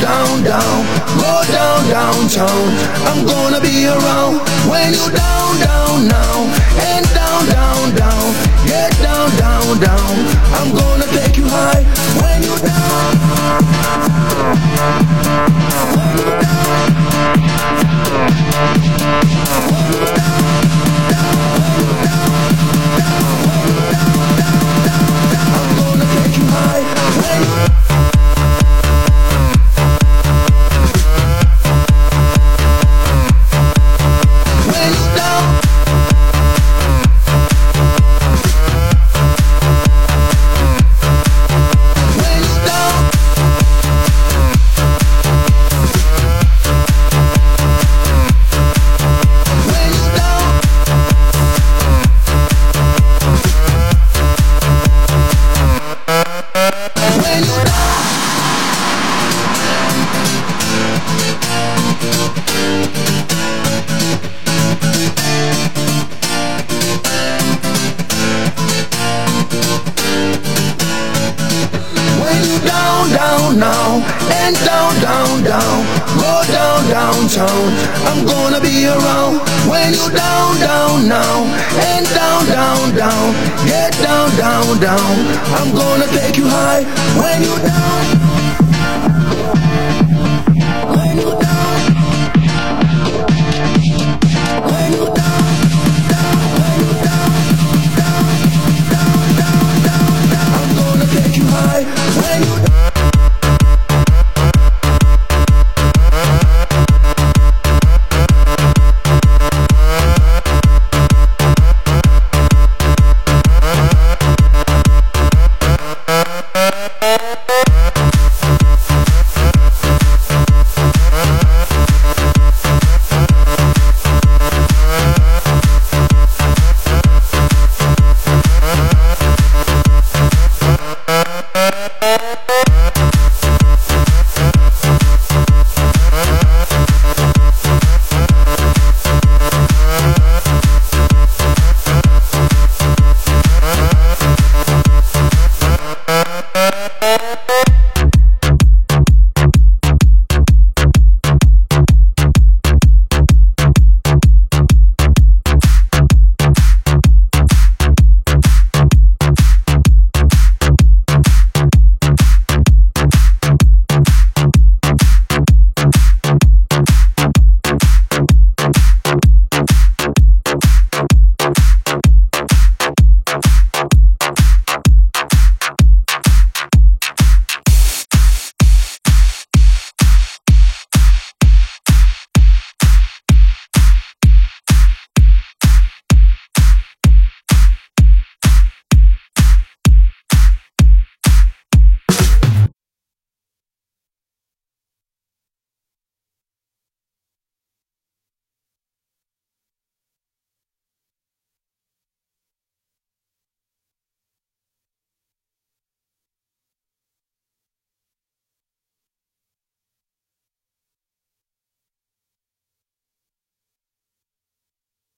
down, down, go down, downtown. I'm gonna be around when you down, down now, and down, down, down, get down, down, down. I'm gonna take you high when you down. When you down. I'm gonna take you high when you down now and down, down, down, go down, downtown. I'm gonna be around when you down, down now and down, down, down, get down, down, down. I'm gonna take you high when you down.